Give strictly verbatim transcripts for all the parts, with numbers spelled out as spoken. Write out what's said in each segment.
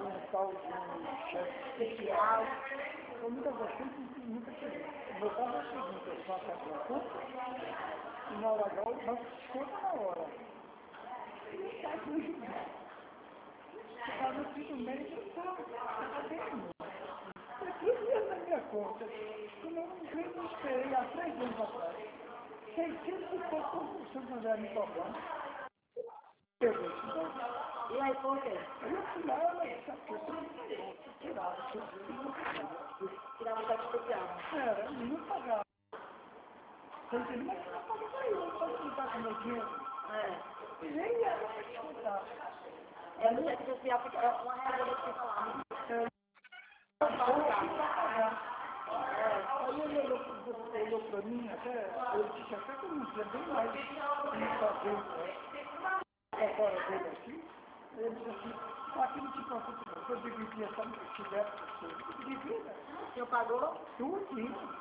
um tal de um chefe especial. Eu nunca gostei, nunca tive. O meu caso é o seguinte, eu faço a conta, e na hora H o banco desconta na hora. E sai do juiz. O caso do fim do mês, eu estava bem. Eu tinha dinheiro na minha conta. Como eu não esperei há três anos atrás. seiscentos e poucos por cento André me cobrando. Eu vou te dar. E aí, por quê? Eu fui lá, mas sabe que eu tenho que tirar, eu não pagava. Tirar uma taxa especial. Era, eu não pagava. Eu disse, mas você não paga eu, não pode contar com o meu dinheiro. É. E nem era para descontar. É uma taxa especial porque é uma regra que fica lá. Eu não pagar. Aí ele olhou, olhou para mim, até, eu disse até que eu não tinha bem mais como fazer a fora dele aqui. Ele disse assim, aqui não te preocupe não, eu dividi essa mulher para você. Eu dividi, né? O senhor pagou? Tudo.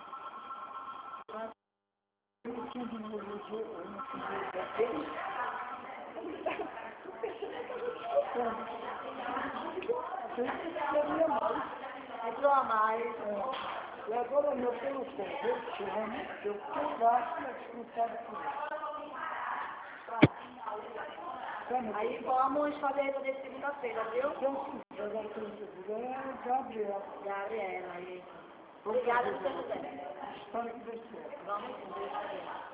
Eu não tinha dinheiro, eu não tinha dinheiro. Ele eu pensei que eu estava descontando. Eu queria mais. Entrou a mais. É. E agora eu pelo conversando, eu gasto na descontada com ele. Aí vamos fazer isso de segunda-feira, viu? Então, sim, agora que eu seguro é Gabriel. Gabriela, aí. Obrigada por ter quiser. Espero que dê certo. Vamos sim.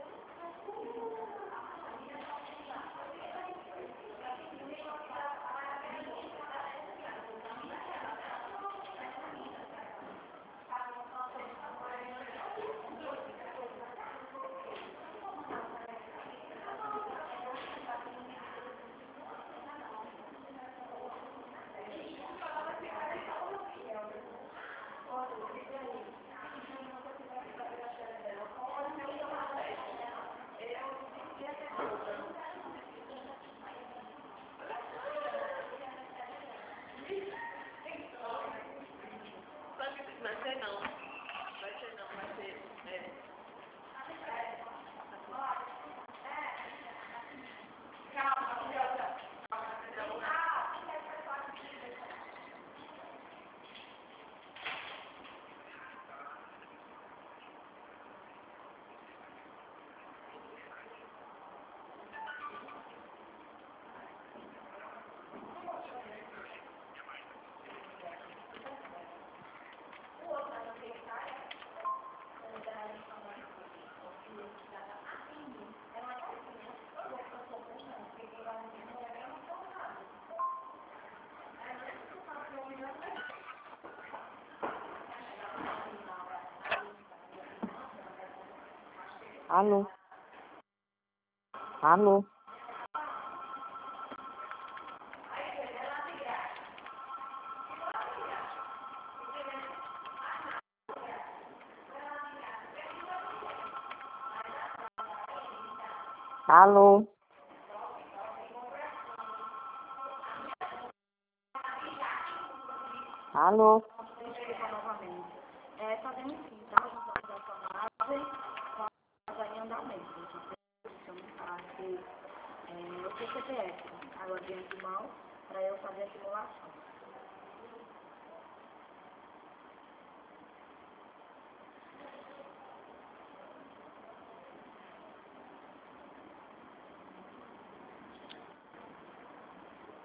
Vai ser não. Vai ser não, vai ser. É. Alô? Alô? Alô? Alô? Desculpa novamente. É, fazendo sim, tá? Nós vamos fazer essa análise com a em andamento. Chama aqui é, o C C P F, agora diante de mão, para eu fazer a simulação.